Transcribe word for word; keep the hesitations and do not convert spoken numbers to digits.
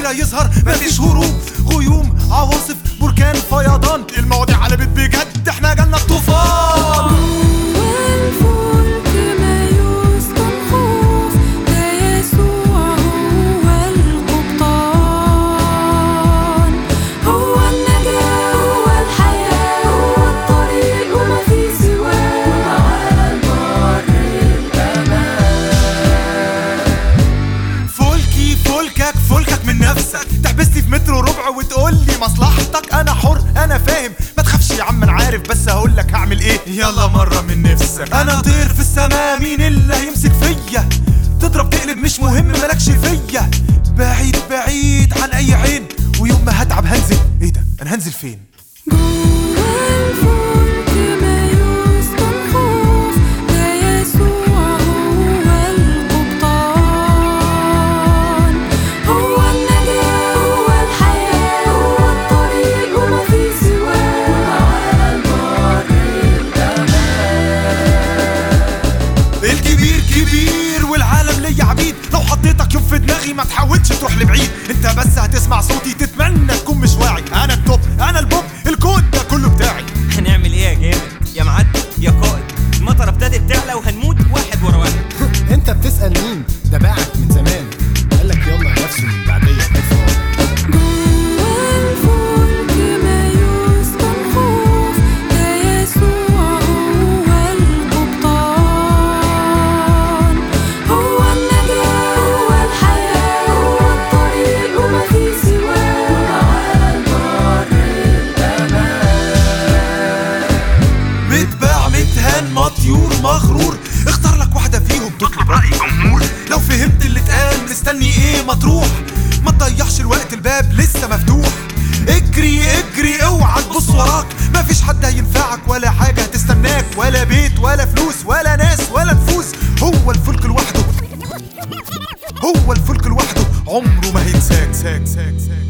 كبيرة يظهر مفيش هروب، غيوم عواصف بركان فيضان، المواضيع قلبت بجد احنا جالنا الطوفان. فلكك من نفسك، تحبسني في متر وربع وتقول لي مصلحتك، انا حر انا فاهم ما تخافش يا عم انا عارف، بس هقولك هعمل ايه يلا مرة من نفسك. انا طير في السما مين اللي هيمسك فيا، تضرب تقلب مش مهم مالكش فيا، بعيد بعيد عن اي عين، ويوم ما هتعب هنزل. ايه ده انا هنزل فين؟ كبير والعالم ليا عبيد، لو حطيتك يوم في دماغي ما تحاولش تروح لبعيد، انت بس هتسمع صوتي تتمنى تكون مش واعي، انا التوب انا البوب الكود ده كله بتاعي. هنعمل ايه يا جامد يا معدي يا قائد، المطره ابتدت تعلى وهنموت واحد ورا واحد. انت بتسأل مين؟ ده باعك من زمان، قالك يلا نفسه من بعديه حفاظ. مطيور مغرور، اختار لك واحدة فيهم تطلب رأي جمهور، لو فهمت اللي اتقال مستني ايه ما تروح، ما تضيعش الوقت الباب لسه مفتوح، اجري اجري اوعى تبص وراك، مفيش حد هينفعك ولا حاجة هتستناك، ولا بيت ولا فلوس ولا ناس ولا نفوس، هو الفلك لوحده هو الفلك لوحده عمره ما هينساك ساك ساك ساك.